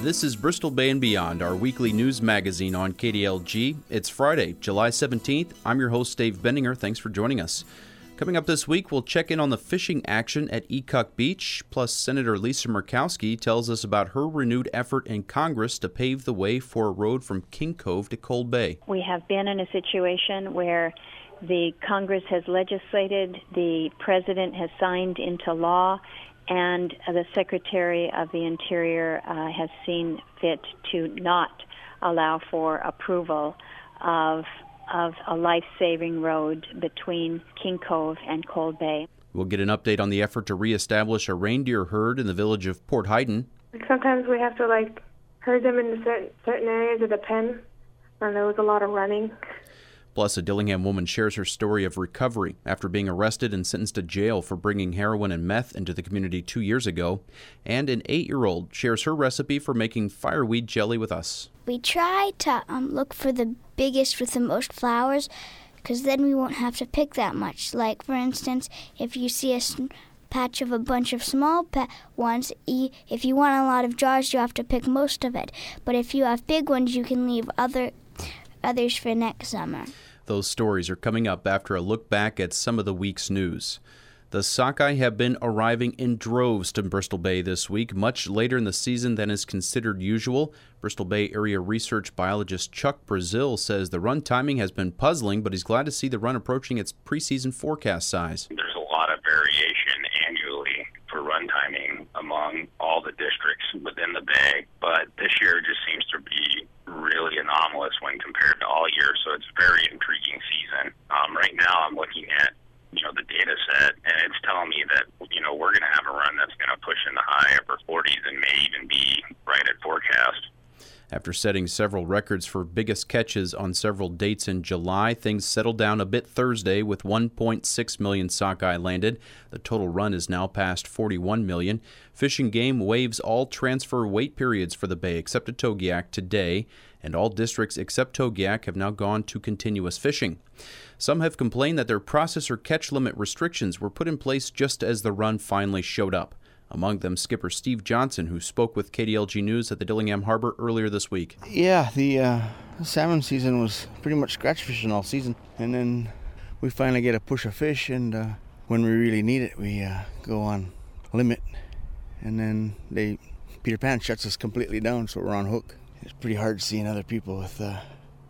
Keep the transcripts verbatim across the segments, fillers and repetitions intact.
This is Bristol Bay and Beyond, our weekly news magazine on K D L G. It's Friday, July seventeenth. I'm your host, Dave Benninger. Thanks for joining us. Coming up this week, we'll check in on the fishing action at Ecuck Beach, plus Senator Lisa Murkowski tells us about her renewed effort in Congress to pave the way for a road from King Cove to Cold Bay. We have been in a situation where the Congress has legislated, the President has signed into law, and the Secretary of the Interior uh, has seen fit to not allow for approval of of a life-saving road between King Cove and Cold Bay. We'll get an update on the effort to reestablish a reindeer herd in the village of Port Huyton. Sometimes we have to like herd them in certain, certain areas of the pen, and there was a lot of running. Plus, a Dillingham woman shares her story of recovery after being arrested and sentenced to jail for bringing heroin and meth into the community two years ago. And an eight-year-old shares her recipe for making fireweed jelly with us. We try to um, look for the biggest with the most flowers, because then we won't have to pick that much. Like, for instance, if you see a patch of a bunch of small pa- ones, if you want a lot of jars, you have to pick most of it. But if you have big ones, you can leave other others for next summer. Those stories are coming up after a look back at some of the week's news. The sockeye have been arriving in droves to Bristol Bay this week, much later in the season than is considered usual. Bristol Bay area research biologist Chuck Brazil says the run timing has been puzzling, but he's glad to see the run approaching its preseason forecast size. There's a lot of variation annually for run timing among all the districts within the Bay, but this year just seems to be really anomalous when compared to all years, so it's a very intriguing season. Um, right now I'm looking at you know, the data set, and it's telling me that, you know, we're going to have a run that's going to push in the high upper forties and may even be right at forecast. After setting several records for biggest catches on several dates in July, things settled down a bit Thursday with one point six million sockeye landed. The total run is now past forty-one million. Fish and Game waives all transfer wait periods for the Bay except at Togiak today, and all districts except Togiak have now gone to continuous fishing. Some have complained that their processor catch limit restrictions were put in place just as the run finally showed up. Among them, skipper Steve Johnson, who spoke with K D L G News at the Dillingham Harbor earlier this week. Yeah, the uh, salmon season was pretty much scratch fishing all season. And then we finally get a push of fish, and uh, when we really need it, we uh, go on limit. And then they Peter Pan shuts us completely down, so we're on hook. It's pretty hard seeing other people with uh,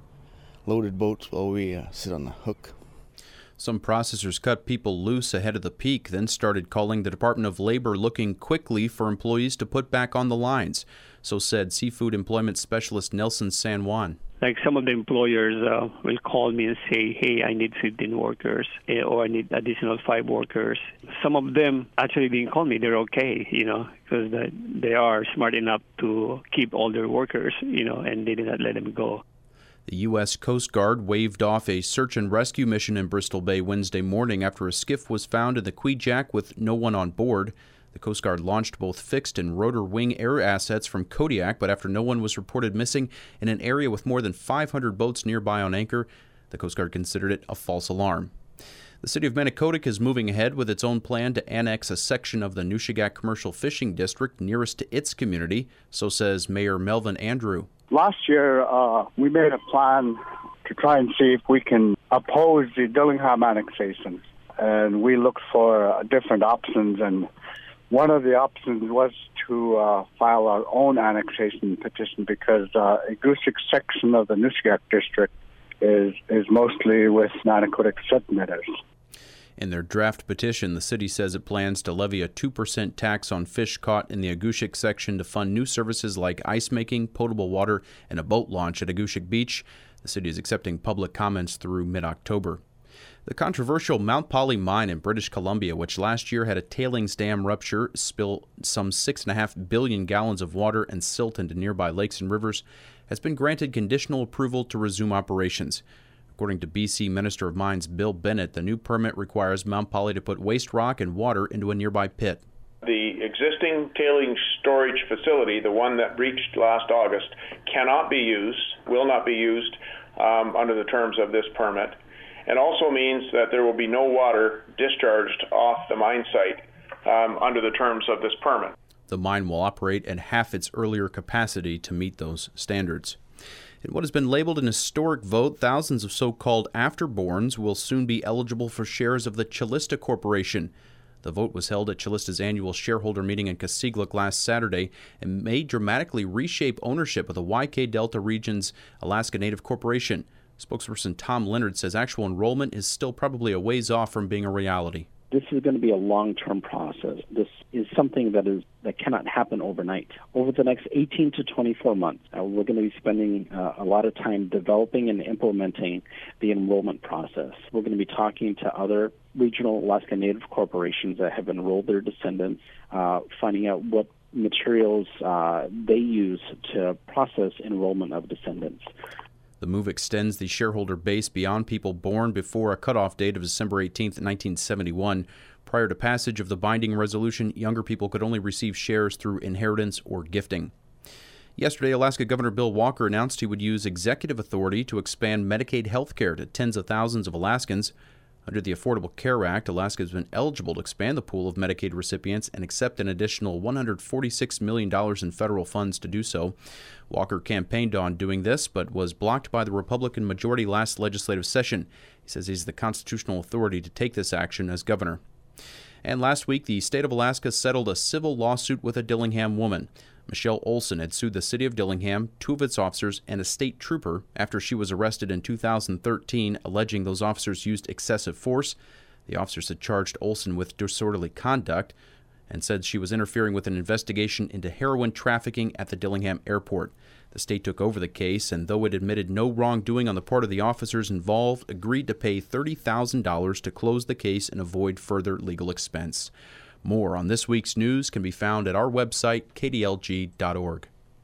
loaded boats while we uh, sit on the hook. Some processors cut people loose ahead of the peak, then started calling the Department of Labor looking quickly for employees to put back on the lines. So said Seafood Employment Specialist Nelson San Juan. Like some of the employers uh, will call me and say, hey, I need fifteen workers, or I need additional five workers. Some of them actually didn't call me. They're okay, you know, because they are smart enough to keep all their workers, you know, and they did not let them go. The U S Coast Guard waved off a search and rescue mission in Bristol Bay Wednesday morning after a skiff was found in the Kvichak with no one on board. The Coast Guard launched both fixed and rotor wing air assets from Kodiak, but after no one was reported missing in an area with more than five hundred boats nearby on anchor, the Coast Guard considered it a false alarm. The city of Manicodic is moving ahead with its own plan to annex a section of the Nushagak Commercial Fishing District nearest to its community, so says Mayor Melvin Andrew. Last year, uh, we made a plan to try and see if we can oppose the Dillingham annexation. And we looked for uh, different options, and one of the options was to uh, file our own annexation petition because uh, a Goosick section of the Nushagak district is, is mostly with Manicodic submitters. In their draft petition, the city says it plans to levy a two percent tax on fish caught in the Agushik section to fund new services like ice making, potable water, and a boat launch at Agushik Beach. The city is accepting public comments through mid-October. The controversial Mount Polley mine in British Columbia, which last year had a tailings dam rupture, spill some six point five billion gallons of water and silt into nearby lakes and rivers, has been granted conditional approval to resume operations. According to B C Minister of Mines Bill Bennett, the new permit requires Mount Polley to put waste rock and water into a nearby pit. The existing tailings storage facility, the one that breached last August, cannot be used, will not be used um, under the terms of this permit, and also means that there will be no water discharged off the mine site um, under the terms of this permit. The mine will operate at half its earlier capacity to meet those standards. In what has been labeled an historic vote, thousands of so-called afterborns will soon be eligible for shares of the Calista Corporation. The vote was held at Calista's annual shareholder meeting in Casiglik last Saturday and may dramatically reshape ownership of the Y K Delta region's Alaska Native Corporation. Spokesperson Tom Leonard says actual enrollment is still probably a ways off from being a reality. This is going to be a long-term process. This is something that is that cannot happen overnight. Over the next eighteen to twenty-four months, uh, we're going to be spending uh, a lot of time developing and implementing the enrollment process. We're going to be talking to other regional Alaska Native corporations that have enrolled their descendants, uh, finding out what materials uh, they use to process enrollment of descendants. The move extends the shareholder base beyond people born before a cutoff date of December eighteenth, nineteen seventy-one. Prior to passage of the binding resolution, younger people could only receive shares through inheritance or gifting. Yesterday, Alaska Governor Bill Walker announced he would use executive authority to expand Medicaid health care to tens of thousands of Alaskans. Under the Affordable Care Act, Alaska has been eligible to expand the pool of Medicaid recipients and accept an additional one hundred forty-six million dollars in federal funds to do so. Walker campaigned on doing this, but was blocked by the Republican majority last legislative session. He says he's the constitutional authority to take this action as governor. And last week, the state of Alaska settled a civil lawsuit with a Dillingham woman. Michelle Olson had sued the city of Dillingham, two of its officers, and a state trooper after she was arrested in two thousand thirteen, alleging those officers used excessive force. The officers had charged Olson with disorderly conduct and said she was interfering with an investigation into heroin trafficking at the Dillingham airport. The state took over the case, and though it admitted no wrongdoing on the part of the officers involved, agreed to pay thirty thousand dollars to close the case and avoid further legal expense. More on this week's news can be found at our website, k d l g dot org.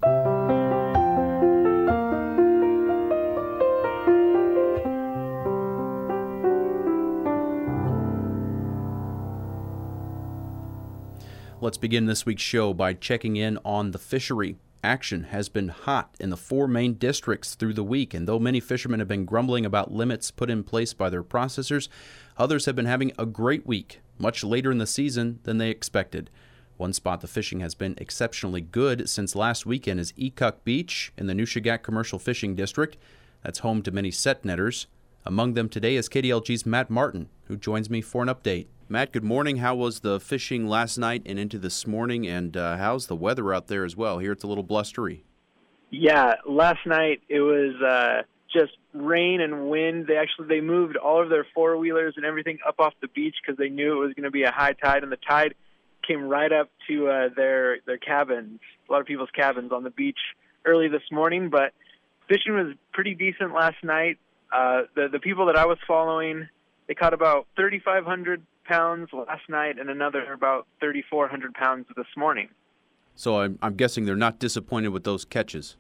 Let's begin this week's show by checking in on the fishery. Action has been hot in the four main districts through the week, and though many fishermen have been grumbling about limits put in place by their processors, others have been having a great week, much later in the season than they expected. One spot the fishing has been exceptionally good since last weekend is Ekuk Beach in the Nushagak Commercial Fishing District. That's home to many set netters. Among them today is K D L G's Matt Martin, who joins me for an update. Matt, good morning. How was the fishing last night and into this morning, and uh, how's the weather out there as well? Here it's a little blustery. Yeah, last night it was uh, just rain and wind. They actually they moved all of their four-wheelers and everything up off the beach because they knew it was going to be a high tide, and the tide came right up to uh, their their cabins, a lot of people's cabins on the beach early this morning. But fishing was pretty decent last night. Uh, the the people that I was following, they caught about thirty-five hundred pounds last night and another about thirty-four hundred pounds this morning. So I'm, I'm guessing they're not disappointed with those catches.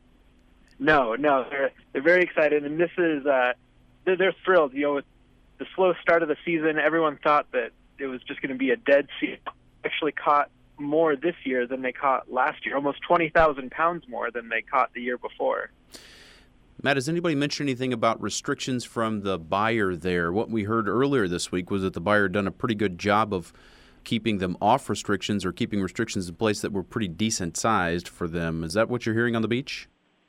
No, no, they're they're very excited, and this is uh, they're, they're thrilled. You know, with the slow start of the season, everyone thought that it was just going to be a dead season. Actually, caught more this year than they caught last year, almost twenty thousand pounds more than they caught the year before. Matt, has anybody mentioned anything about restrictions from the buyer there? What we heard earlier this week was that the buyer had done a pretty good job of keeping them off restrictions or keeping restrictions in place that were pretty decent sized for them. Is that what you're hearing on the beach?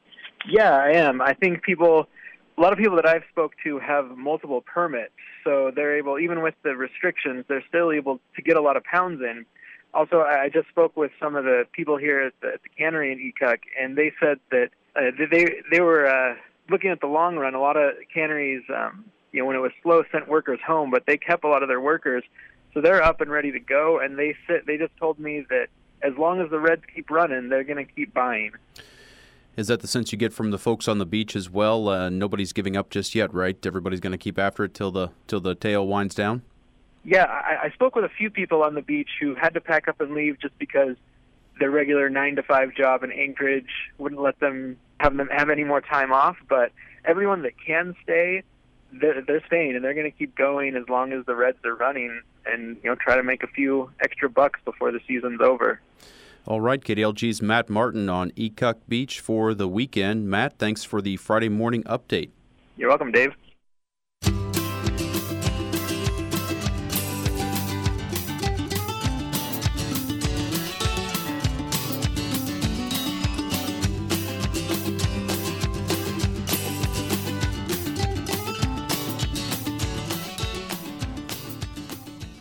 Yeah, I am. I think people, a lot of people that I've spoke to have multiple permits, so they're able, even with the restrictions, they're still able to get a lot of pounds in. Also, I just spoke with some of the people here at the, at the cannery in Ekuk, and they said that uh, they they were uh, looking at the long run. A lot of canneries, um, you know, when it was slow, sent workers home, but they kept a lot of their workers, so they're up and ready to go. And they sit, they just told me that as long as the Reds keep running, they're going to keep buying. Is that the sense you get from the folks on the beach as well? Uh, nobody's giving up just yet, right? Everybody's going to keep after it till the till the tail winds down? Yeah, I, I spoke with a few people on the beach who had to pack up and leave just because their regular nine to five job in Anchorage wouldn't let them have them have any more time off. But everyone that can stay, they're, they're staying, and they're going to keep going as long as the Reds are running, and you know try to make a few extra bucks before the season's over. All right, K D L G's Matt Martin on Ekuk Beach for the weekend. Matt, thanks for the Friday morning update. You're welcome, Dave.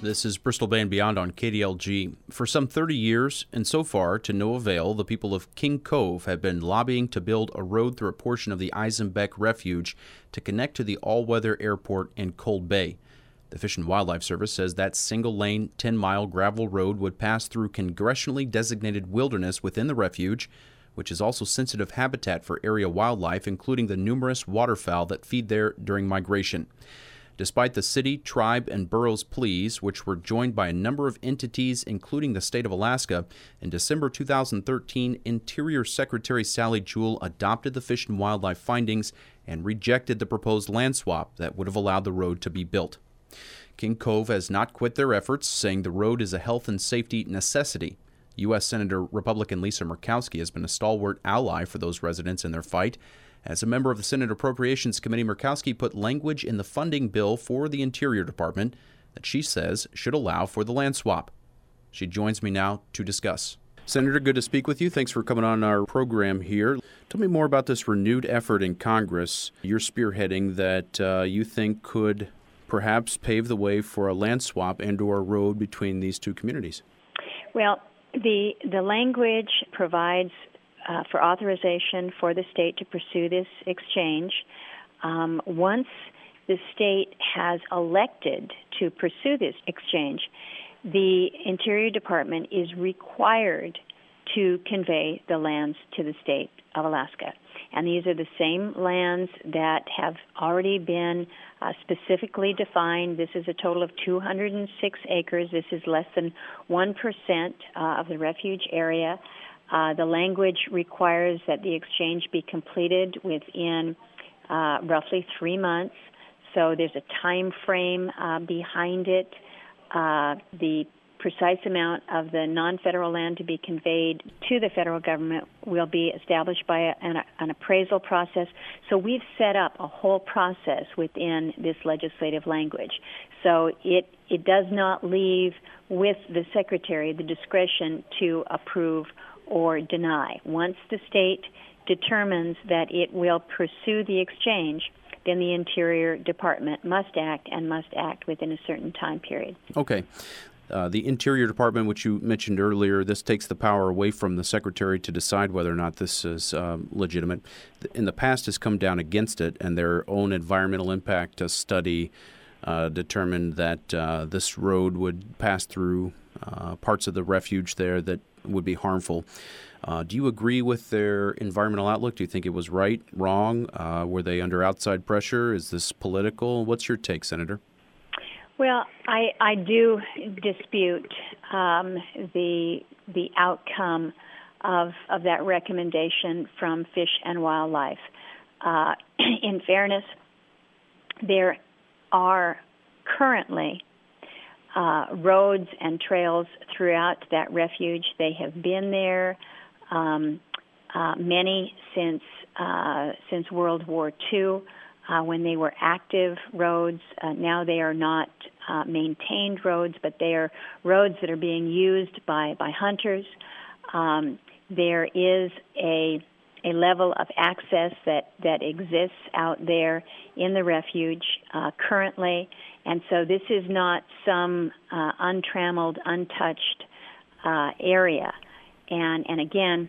This is Bristol Bay and Beyond on K D L G. For some thirty years, and so far to no avail, the people of King Cove have been lobbying to build a road through a portion of the Eisenbeck Refuge to connect to the all-weather airport in Cold Bay. The Fish and Wildlife Service says that single-lane, ten-mile gravel road would pass through congressionally designated wilderness within the refuge, which is also sensitive habitat for area wildlife, including the numerous waterfowl that feed there during migration. Despite the city, tribe, and borough's pleas, which were joined by a number of entities, including the state of Alaska, in December two thousand thirteen, Interior Secretary Sally Jewell adopted the Fish and Wildlife findings and rejected the proposed land swap that would have allowed the road to be built. King Cove has not quit their efforts, saying the road is a health and safety necessity. U S Senator Republican Lisa Murkowski has been a stalwart ally for those residents in their fight. As a member of the Senate Appropriations Committee, Murkowski put language in the funding bill for the Interior Department that she says should allow for the land swap. She joins me now to discuss. Senator, good to speak with you. Thanks for coming on our program here. Tell me more about this renewed effort in Congress you're spearheading that uh, you think could perhaps pave the way for a land swap and or a road between these two communities. Well, the the language provides Uh, for authorization for the state to pursue this exchange. Um, once the state has elected to pursue this exchange, the Interior Department is required to convey the lands to the state of Alaska. And these are the same lands that have already been uh, specifically defined. This is a total of two hundred six acres. This is less than one percent uh, of the refuge area. Uh, the language requires that the exchange be completed within uh, roughly three months. So there's a time frame uh, behind it. Uh, the precise amount of the non-federal land to be conveyed to the federal government will be established by a, an, an appraisal process. So we've set up a whole process within this legislative language. So it it does not leave with the Secretary the discretion to approve or deny. Once the state determines that it will pursue the exchange, then the Interior Department must act and must act within a certain time period. Okay. Uh, the Interior Department, which you mentioned earlier, this takes the power away from the Secretary to decide whether or not this is um, legitimate. In the past, has come down against it, and their own environmental impact study uh, determined that uh, this road would pass through uh, parts of the refuge there that would be harmful. Uh, do you agree with their environmental outlook? Do you think it was right, wrong? Uh, were they under outside pressure? Is this political? What's your take, Senator? Well, I, I do dispute um, the the outcome of of that recommendation from Fish and Wildlife. Uh, in fairness, there are currently Uh, roads and trails throughout that refuge. They have been there, um, uh, many since uh, since World War Two, uh, when they were active roads. Uh, now they are not uh, maintained roads, but they are roads that are being used by by hunters. Um, there is a a level of access that, that exists out there in the refuge uh, currently. And so this is not some uh, untrammeled, untouched uh, area. And, and again,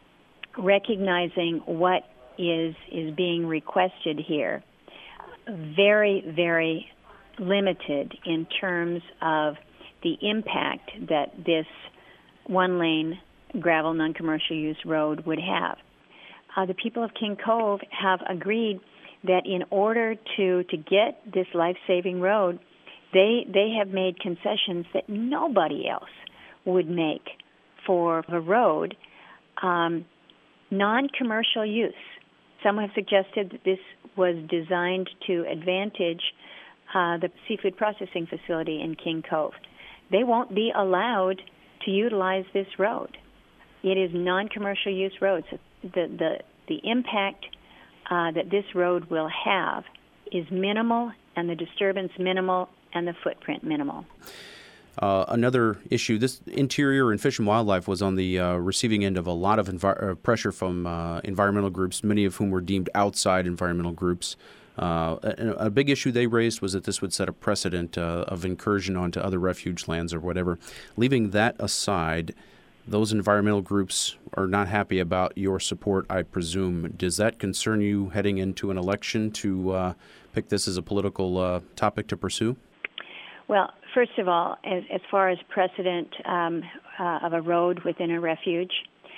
recognizing what is is being requested here, very, very limited in terms of the impact that this one-lane gravel non-commercial use road would have. Uh, the people of King Cove have agreed that in order to, to get this life-saving road, they they have made concessions that nobody else would make for the road. Um, non-commercial use. Some have suggested that this was designed to advantage uh, the seafood processing facility in King Cove. They won't be allowed to utilize this road. It is non-commercial use road. So the the the impact uh, that this road will have is minimal, and the disturbance minimal, and the footprint minimal. Uh, another issue, this Interior and Fish and Wildlife was on the uh, receiving end of a lot of envi- uh, pressure from uh, environmental groups, many of whom were deemed outside environmental groups. Uh, a, a big issue they raised was that this would set a precedent uh, of incursion onto other refuge lands or whatever. Leaving that aside, those environmental groups are not happy about your support, I presume. Does that concern you heading into an election to uh, pick this as a political uh, topic to pursue? Well, first of all, as, as far as precedent um, uh, of a road within a refuge,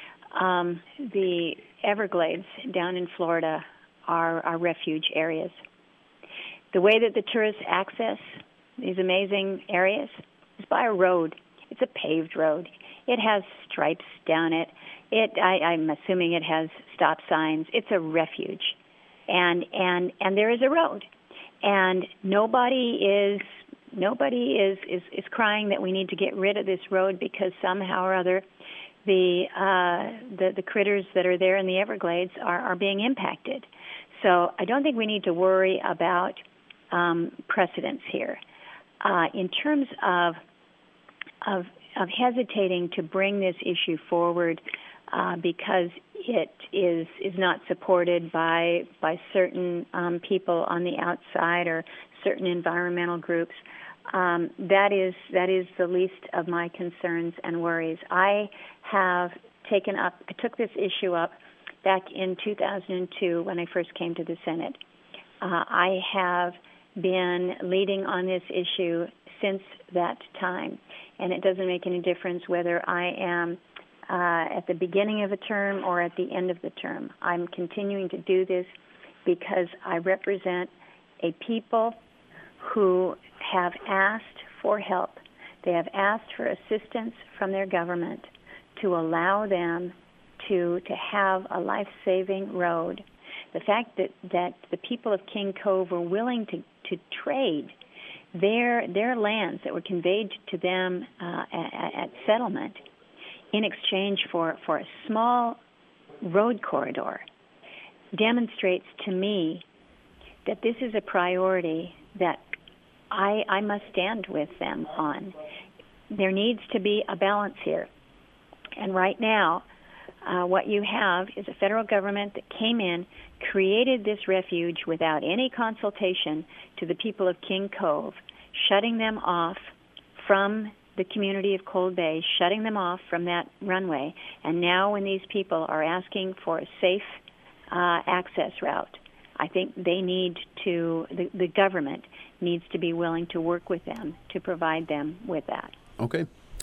um, the Everglades down in Florida are, are refuge areas. The way that the tourists access these amazing areas is by a road. It's a paved road. It has stripes down it. It I, I'm assuming it has stop signs. It's a refuge, and and and there is a road, and nobody is nobody is, is, is crying that we need to get rid of this road because somehow or other the uh, the the critters that are there in the Everglades are, are being impacted. So I don't think we need to worry about um, precedents here. Uh, in terms of of of hesitating to bring this issue forward uh, because it is is not supported by by certain um, people on the outside or certain environmental groups. Um, that is that is the least of my concerns and worries. I have taken up, I took this issue up back in two thousand two when I first came to the Senate. Uh, I have been leading on this issue since that time, and it doesn't make any difference whether I am uh, at the beginning of a term or at the end of the term. I'm continuing to do this because I represent a people who have asked for help. They have asked for assistance from their government to allow them to to have a life-saving road. The fact that, that the people of King Cove were willing to, to trade their their lands that were conveyed to them uh, at, at settlement in exchange for, for a small road corridor demonstrates to me that this is a priority that I, I must stand with them on. There needs to be a balance here. And right now, uh, what you have is a federal government that came in, created this refuge without any consultation to the people of King Cove, shutting them off from the community of Cold Bay, shutting them off from that runway. And now when these people are asking for a safe uh, access route, I think they need to, the, the government needs to be willing to work with them to provide them with that. Okay.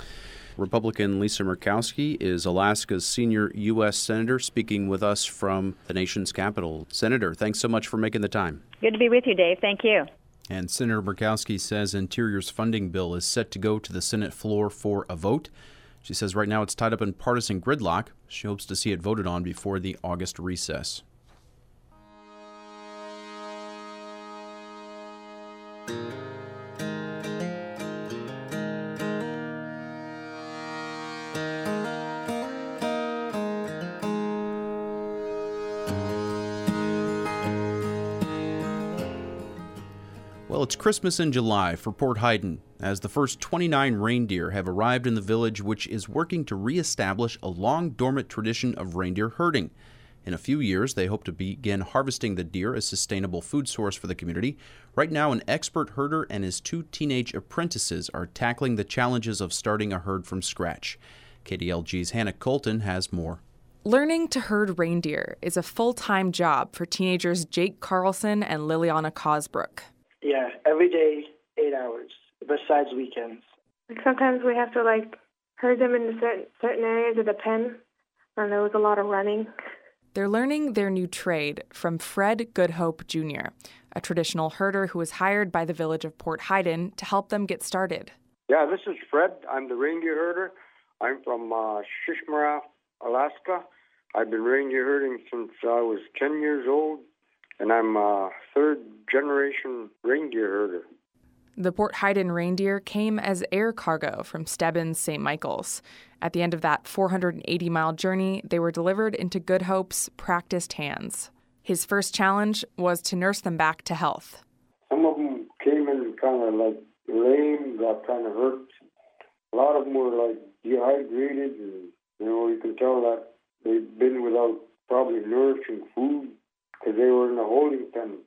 Republican Lisa Murkowski is Alaska's senior U S Senator, speaking with us from the nation's capital. Senator, thanks so much for making the time. Good to be with you, Dave. Thank you. And Senator Murkowski says Interior's funding bill is set to go to the Senate floor for a vote. She says right now it's tied up in partisan gridlock. She hopes to see it voted on before the August recess. Well, it's Christmas in July for Port Heiden, as the first twenty-nine reindeer have arrived in the village, which is working to reestablish a long-dormant tradition of reindeer herding. In a few years, they hope to begin harvesting the deer as sustainable food source for the community. Right now, an expert herder and his two teenage apprentices are tackling the challenges of starting a herd from scratch. K D L G's Hannah Colton has more. Learning to herd reindeer is a full-time job for teenagers Jake Carlson and Liliana Cosbrook. Yeah, every day, eight hours, besides weekends. Sometimes we have to, like, herd them in certain, certain areas of the pen, and there was a lot of running. They're learning their new trade from Fred Goodhope Junior, a traditional herder who was hired by the village of Port Heiden to help them get started. Yeah, this is Fred. I'm the reindeer herder. I'm from uh, Shishmaref, Alaska. I've been reindeer herding since I was ten years old. And I'm a third-generation reindeer herder. The Port Heiden reindeer came as air cargo from Stebbins, Saint Michael's. At the end of that four hundred eighty mile journey, they were delivered into Goodhope's practiced hands. His first challenge was to nurse them back to health. Some of them came in kind of like lame, got kind of hurt. A lot of them were like dehydrated, and you know, you can tell that they've been without probably nourishing food, because they were in a holding pen.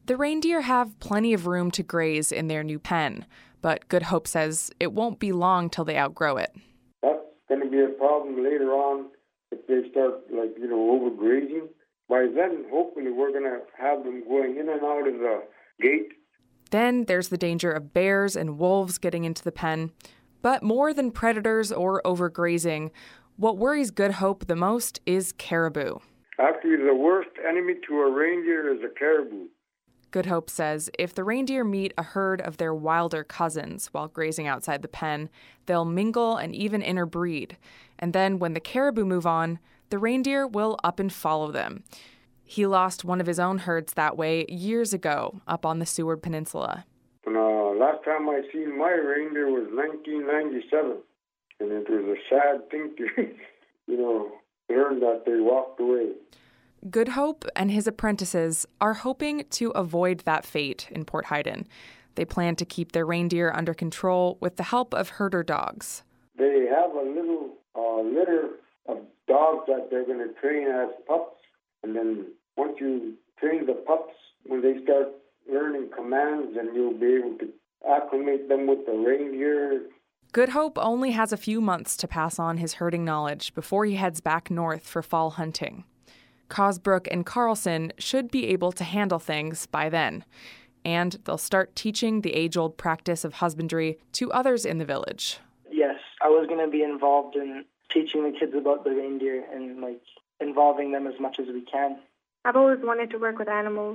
The reindeer have plenty of room to graze in their new pen, but Good Hope says it won't be long till they outgrow it. That's going to be a problem later on if they start, like, you know, overgrazing. By then, hopefully, we're going to have them going in and out of the gate. Then there's the danger of bears and wolves getting into the pen. But more than predators or overgrazing, what worries Good Hope the most is caribou. Actually, the worst enemy to a reindeer is a caribou. Good Hope says if the reindeer meet a herd of their wilder cousins while grazing outside the pen, they'll mingle and even interbreed. And then when the caribou move on, the reindeer will up and follow them. He lost one of his own herds that way years ago up on the Seward Peninsula. And, uh, last time I seen my reindeer was nineteen ninety-seven, and it was a sad thing to, you know, learn that they walked away. Good Hope and his apprentices are hoping to avoid that fate in Port Haydon. They plan to keep their reindeer under control with the help of herder dogs. They have a little uh, litter of dogs that they're going to train as pups, and then once you train the pups, when they start learning commands, then you'll be able to acclimate them with the reindeer. Good Hope only has a few months to pass on his herding knowledge before he heads back north for fall hunting. Cosbrook and Carlson should be able to handle things by then, and they'll start teaching the age-old practice of husbandry to others in the village. Yes, I was going to be involved in teaching the kids about the reindeer and, like, involving them as much as we can. I've always wanted to work with animals.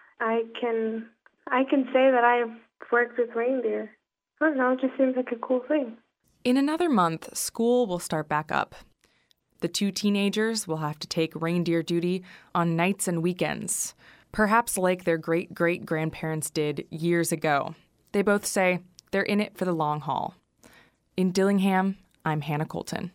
I can, I can say that I've worked with reindeer. I don't know, it just seems like a cool thing. In another month, school will start back up. The two teenagers will have to take reindeer duty on nights and weekends, perhaps like their great-great-grandparents did years ago. They both say they're in it for the long haul. In Dillingham, I'm Hannah Colton.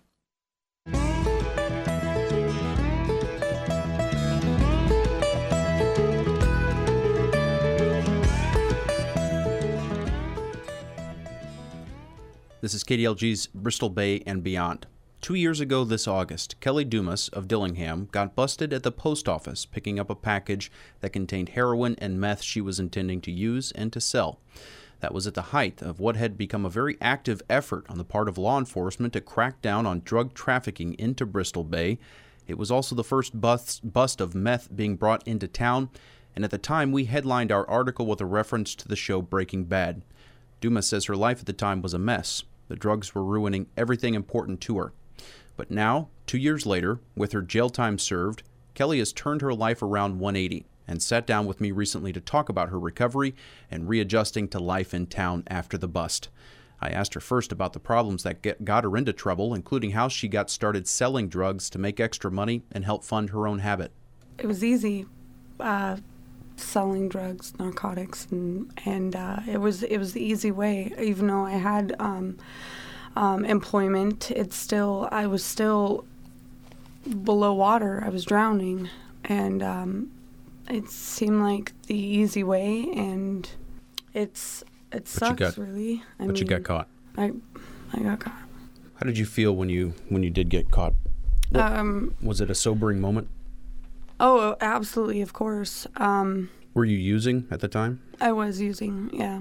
This is K D L G's Bristol Bay and Beyond. Two years ago this August, Kelly Dumas of Dillingham got busted at the post office picking up a package that contained heroin and meth she was intending to use and to sell. That was at the height of what had become a very active effort on the part of law enforcement to crack down on drug trafficking into Bristol Bay. It was also the first bust, bust of meth being brought into town, and at the time we headlined our article with a reference to the show Breaking Bad. Dumas says her life at the time was a mess. The drugs were ruining everything important to her. But now, two years later, with her jail time served, Kelly has turned her life around one eighty and sat down with me recently to talk about her recovery and readjusting to life in town after the bust. I asked her first about the problems that get, got her into trouble, including how she got started selling drugs to make extra money and help fund her own habit. It was easy, uh, selling drugs, narcotics, and and uh, it was it was the easy way. Even though I had um, um, employment, it's still I was still below water. I was drowning, and um, it seemed like the easy way, and it's it sucks, got, really. I but mean, you got caught. I I got caught. How did you feel when you when you did get caught? What, um, was it a sobering moment? Oh, absolutely, of course. Um, were you using at the time? I was using, yeah.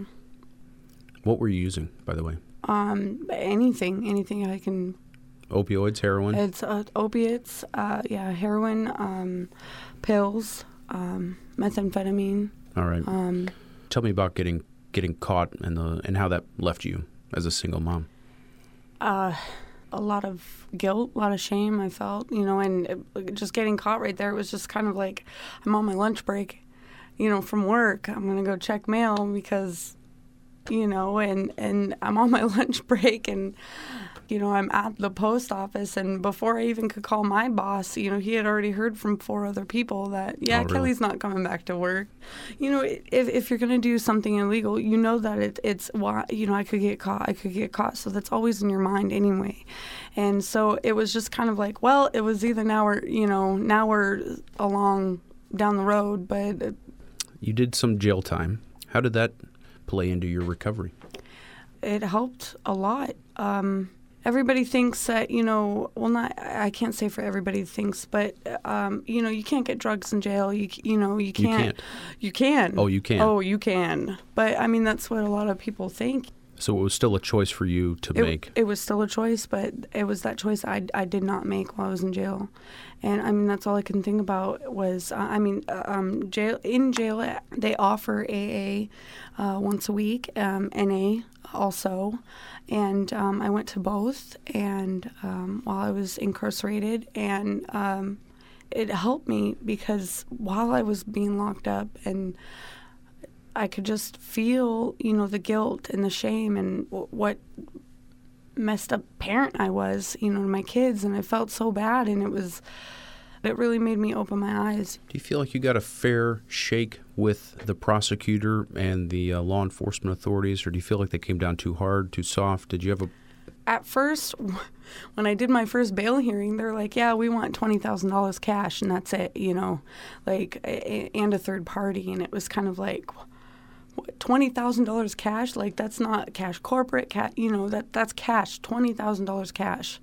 What were you using, by the way? Um, anything, anything I can. Opioids, heroin? It's uh, opiates, uh, yeah, heroin, um, pills, um, methamphetamine. All right. Um, Tell me about getting getting caught and the and how that left you as a single mom. Uh, a lot of guilt, a lot of shame I felt, you know, and it, just getting caught right there, it was just kind of like, I'm on my lunch break, you know, from work. I'm going to go check mail because, you know, and, and I'm on my lunch break and, you know, I'm at the post office. And before I even could call my boss, you know, he had already heard from four other people that, yeah, oh, really? Kelly's not coming back to work. You know, if if you're going to do something illegal, you know that it, it's, well, you know, I could get caught, I could get caught. So that's always in your mind anyway. And so it was just kind of like, well, it was either now or, you know, now we're along down the road, but. It, you did some jail time. How did that play into your recovery? It helped a lot. Um, everybody thinks that, you know, well, not, I can't say for everybody thinks, but, um, you know, you can't get drugs in jail. You, you know, you can't. You can't. You can. Oh, you can. Oh, you can. But, I mean, that's what a lot of people think. So it was still a choice for you to it, make. It was still a choice, but it was that choice I, I did not make while I was in jail. And, I mean, that's all I can think about was, uh, I mean, uh, um, jail in jail, they offer A A uh, once a week, um, N A also. And um, I went to both and um, while I was incarcerated. And um, it helped me because while I was being locked up and I could just feel, you know, the guilt and the shame and w- what messed up parent I was, you know, to my kids. And I felt so bad. And it was, it really made me open my eyes. Do you feel like you got a fair shake with the prosecutor and the uh, law enforcement authorities, or do you feel like they came down too hard, too soft? Did you have a... At first, when I did my first bail hearing, they're like, yeah, we want twenty thousand dollars cash, and that's it, you know, like, and a third party. And it was kind of like... twenty thousand dollars cash, like that's not cash corporate, ca- you know, that that's cash, twenty thousand dollars cash.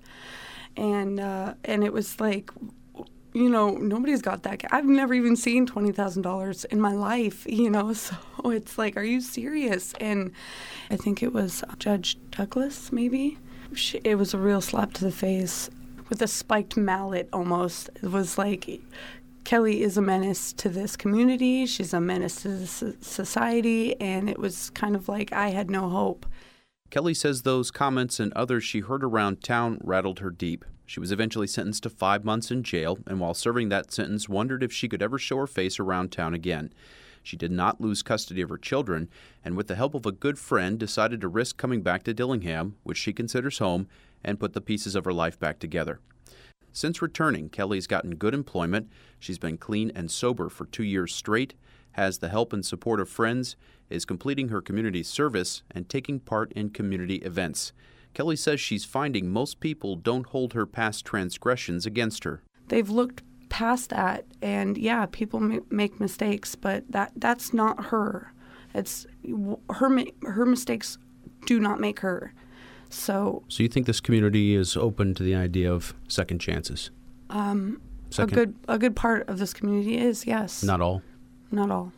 And uh, and it was like, you know, nobody's got that. I've never even seen twenty thousand dollars in my life, you know, so it's like, are you serious? And I think it was Judge Douglas, maybe. She, it was a real slap to the face with a spiked mallet almost. It was like... Kelly is a menace to this community. She's a menace to this society, and it was kind of like I had no hope. Kelly says those comments and others she heard around town rattled her deep. She was eventually sentenced to five months in jail, and while serving that sentence, wondered if she could ever show her face around town again. She did not lose custody of her children, and with the help of a good friend, decided to risk coming back to Dillingham, which she considers home, and put the pieces of her life back together. Since returning, Kelly's gotten good employment. She's been clean and sober for two years straight, has the help and support of friends, is completing her community service, and taking part in community events. Kelly says she's finding most people don't hold her past transgressions against her. They've looked past that, and yeah, people m- make mistakes, but that that's not her. It's her. Her mistakes do not make her. So, so you think this community is open to the idea of second chances? Um, second? A good a good part of this community is, yes. Not all? Not all.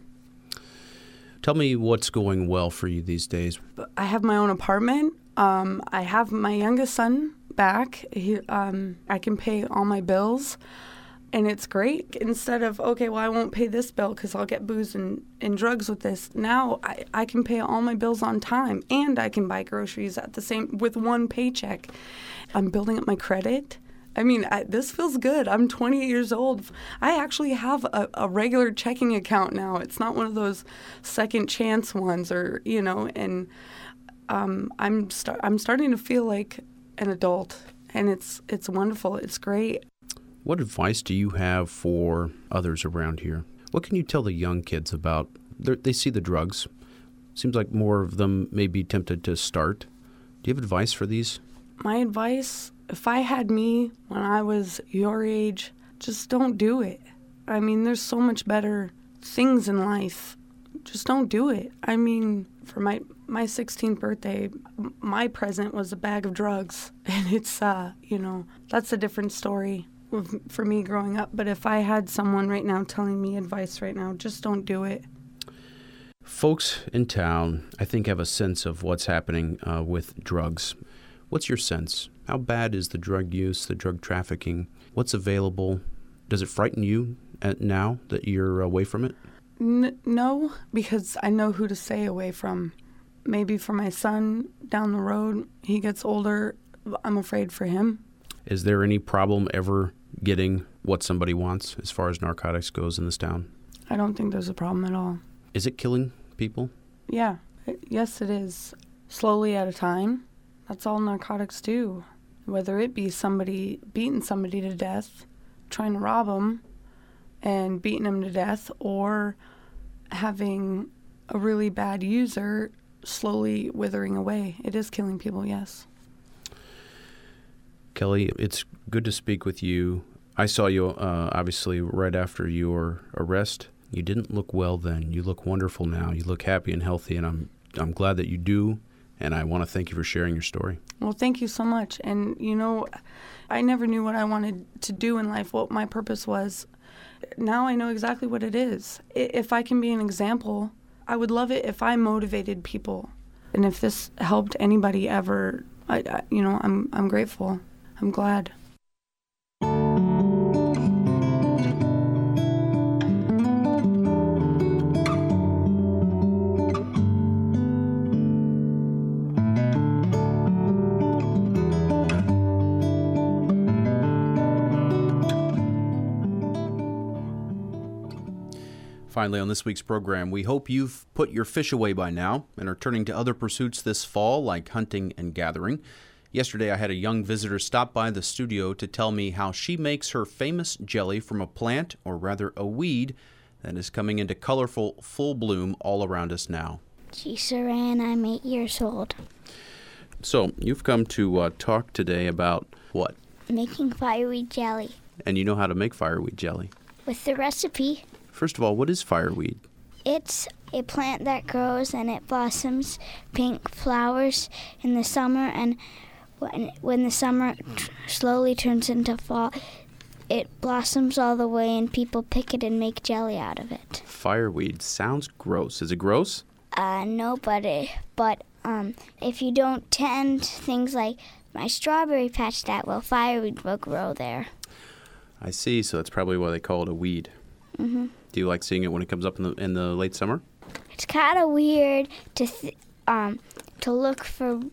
Tell me what's going well for you these days. I have my own apartment. Um, I have my youngest son back. He, um, I can pay all my bills. And it's great. Instead of, okay, well, I won't pay this bill because I'll get booze and, and drugs with this. Now I, I can pay all my bills on time, and I can buy groceries at the same with one paycheck. I'm building up my credit. I mean, I, this feels good. I'm twenty-eight years old. I actually have a, a regular checking account now. It's not one of those second chance ones, or, you know, and um, I'm start, I'm starting to feel like an adult, and it's it's wonderful. It's great. What advice do you have for others around here? What can you tell the young kids about? They're, they see the drugs. Seems like more of them may be tempted to start. Do you have advice for these? My advice, if I had me when I was your age, just don't do it. I mean, there's so much better things in life. Just don't do it. I mean, for my, my sixteenth birthday, my present was a bag of drugs. And it's, uh, you know, that's a different story for me growing up. But if I had someone right now telling me advice right now, just don't do it. Folks in town, I think, have a sense of what's happening uh, with drugs. What's your sense? How bad is the drug use, the drug trafficking? What's available? Does it frighten you at now that you're away from it? N- no, because I know who to stay away from. Maybe for my son down the road, he gets older, I'm afraid for him. Is there any problem ever getting what somebody wants as far as narcotics goes in this town? I don't think there's a problem at all. Is it killing people? Yeah. Yes, it is. Slowly at a time. That's all narcotics do. Whether it be somebody beating somebody to death, trying to rob them and beating them to death, or having a really bad user slowly withering away. It is killing people, yes. Kelly, it's good to speak with you. I saw you, uh, obviously, right after your arrest. You didn't look well then. You look wonderful now. You look happy and healthy, and I'm I'm glad that you do And I want to thank you for sharing your story. Well, thank you so much. And, you know, I never knew what I wanted to do in life, what my purpose was. Now I know exactly what it is. If I can be an example, I would love it if I motivated people. And if this helped anybody ever, I, I, you know, I'm I'm grateful. I'm glad. Finally, on this week's program, we hope you've put your fish away by now and are turning to other pursuits this fall, like hunting and gathering. Yesterday, I had a young visitor stop by the studio to tell me how she makes her famous jelly from a plant, or rather a weed, that is coming into colorful full bloom all around us now. Geez, Saran, I'm eight years old. So, you've come to uh, talk today about what? Making fireweed jelly. And you know how to make fireweed jelly. With the recipe. First of all, what is fireweed? It's a plant that grows and it blossoms pink flowers in the summer, and when, when the summer t- slowly turns into fall, it blossoms all the way and people pick it and make jelly out of it. Fireweed sounds gross. Is it gross? Uh, no, but, it, but um, if you don't tend things like my strawberry patch that well, fireweed will grow there. I see, so that's probably why they call it a weed. Mm-hmm. Do you like seeing it when it comes up in the in the late summer? It's kind of weird to th- um to look for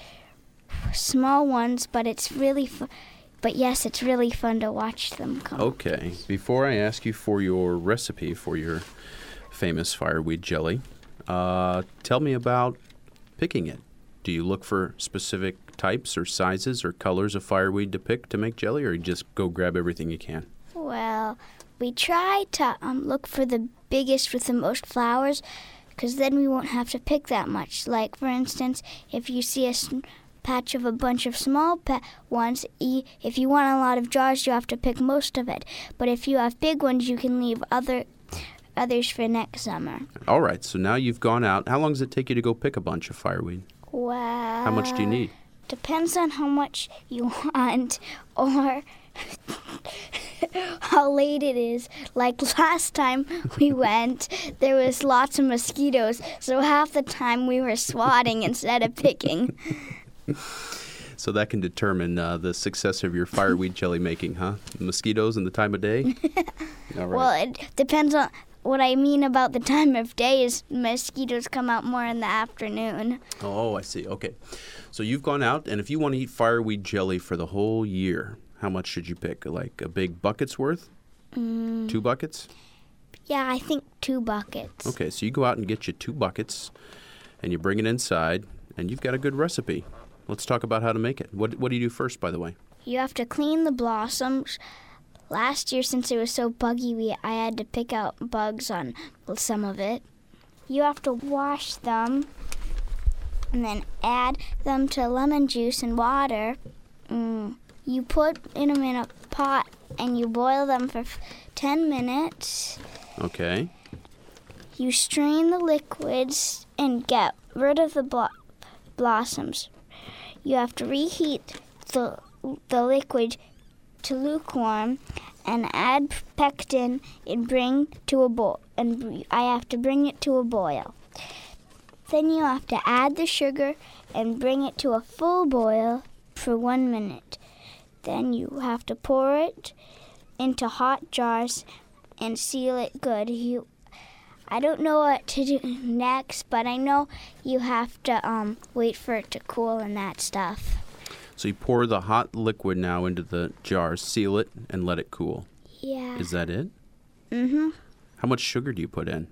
small ones, but it's really fu- but yes, it's really fun to watch them come. Okay. Before I ask you for your recipe for your famous fireweed jelly, uh, tell me about picking it. Do you look for specific types or sizes or colors of fireweed to pick to make jelly, or you just go grab everything you can? Well, we try to um, look for the biggest with the most flowers, because then we won't have to pick that much. Like, for instance, if you see a s- patch of a bunch of small pa- ones, e- if you want a lot of jars, you have to pick most of it. But if you have big ones, you can leave other others for next summer. All right, so now you've gone out. How long does it take you to go pick a bunch of fireweed? Well, How much do you need? Depends on how much you want, or how late it is. Like last time we went, there was lots of mosquitoes, so half the time we were swatting instead of picking. So that can determine uh, the success of your fireweed jelly making, huh? Mosquitoes and the time of day? All right. Well, it depends on what I mean about the time of day is mosquitoes come out more in the afternoon. Oh, I see. Okay. So you've gone out, and if you want to eat fireweed jelly for the whole year, how much should you pick? Like a big bucket's worth? Mm. Two buckets? Yeah, I think two buckets. Okay, so you go out and get you two buckets, and you bring it inside, and you've got a good recipe. Let's talk about how to make it. What What do you do first, by the way? You have to clean the blossoms. Last year, since it was so buggy, we I had to pick out bugs on some of it. You have to wash them and then add them to lemon juice and water. Mm. You put them in a pot and you boil them for ten minutes. Okay. You strain the liquids and get rid of the blo- blossoms. You have to reheat the the liquid to lukewarm and add pectin and bring to a boil. And I have to bring it to a boil. Then you have to add the sugar and bring it to a full boil for one minute. Then you have to pour it into hot jars and seal it good. You, I don't know what to do next, but I know you have to um, wait for it to cool and that stuff. So you pour the hot liquid now into the jar, seal it, and let it cool. Yeah. Is that it? Mm-hmm. How much sugar do you put in?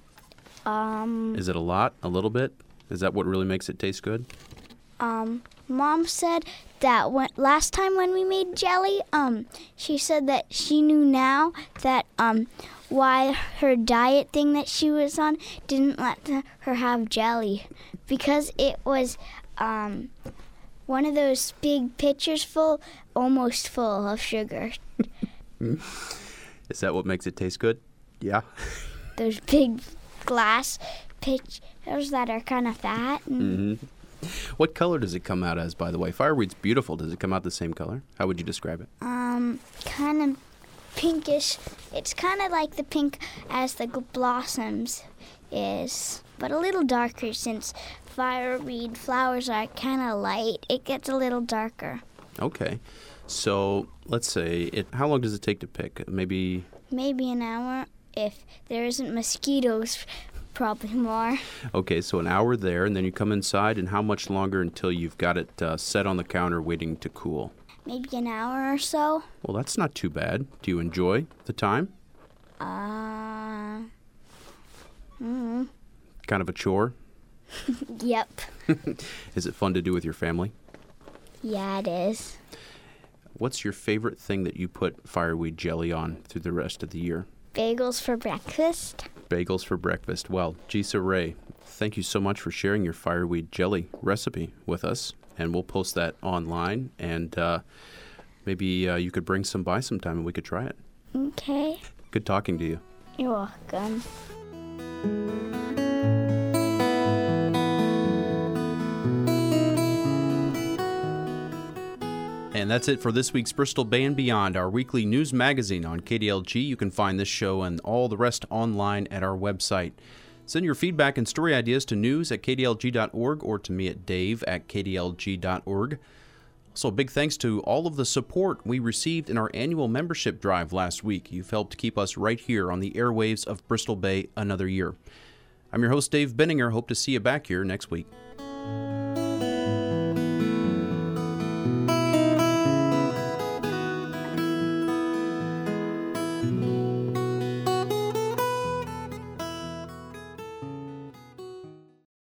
Um. Is it a lot? A little bit? Is that what really makes it taste good? Um. Mom said that when, last time when we made jelly, um, she said that she knew now that um, why her diet thing that she was on didn't let her have jelly, because it was um, one of those big pitchers full, almost full of sugar. Is that what makes it taste good? Yeah. Those big glass pitchers that are kind of fat. And mm-hmm. What color does it come out as, by the way? Fireweed's beautiful. Does it come out the same color? How would you describe it? Um, kind of pinkish. It's kind of like the pink as the g- blossoms is, but a little darker since fireweed flowers are kind of light. It gets a little darker. Okay. So let's say, it. how long does it take to pick? Maybe... Maybe an hour. If there isn't mosquitoes, probably more. Okay, so an hour there, and then you come inside, and how much longer until you've got it uh, set on the counter waiting to cool? Maybe an hour or so. Well, that's not too bad. Do you enjoy the time? Uh... Mm. Kind of a chore? Yep. Is it fun to do with your family? Yeah, it is. What's your favorite thing that you put fireweed jelly on through the rest of the year? Bagels for breakfast. Bagels for breakfast. Well, Gisa Ray, thank you so much for sharing your fireweed jelly recipe with us. And we'll post that online. And uh, maybe uh, you could bring some by sometime and we could try it. Okay. Good talking to you. You're welcome. And that's it for this week's Bristol Bay and Beyond, our weekly news magazine on K D L G. You can find this show and all the rest online at our website. Send your feedback and story ideas to news at k d l g dot org or to me at dave at k d l g dot org. Also, big thanks to all of the support we received in our annual membership drive last week. You've helped keep us right here on the airwaves of Bristol Bay another year. I'm your host, Dave Benninger. Hope to see you back here next week.